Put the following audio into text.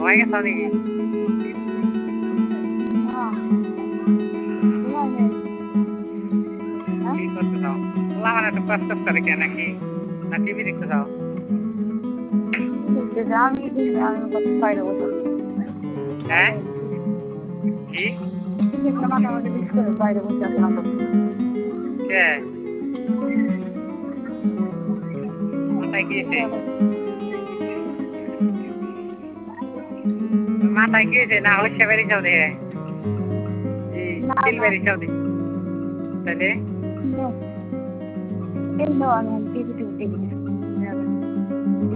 ঘুমাই গেছ নাকি? কি করতে চাও? মানে একটু কষ্ট করে কে নাকি না টিভি দেখতে চাও? হ্যাঁ কি কে মাথায় গিয়েছে? মাথায় গিয়েছে না হচ্ছে বেরিয়ে যাও দেখে চিল বেরিয়ে যাও দেখে তাহলে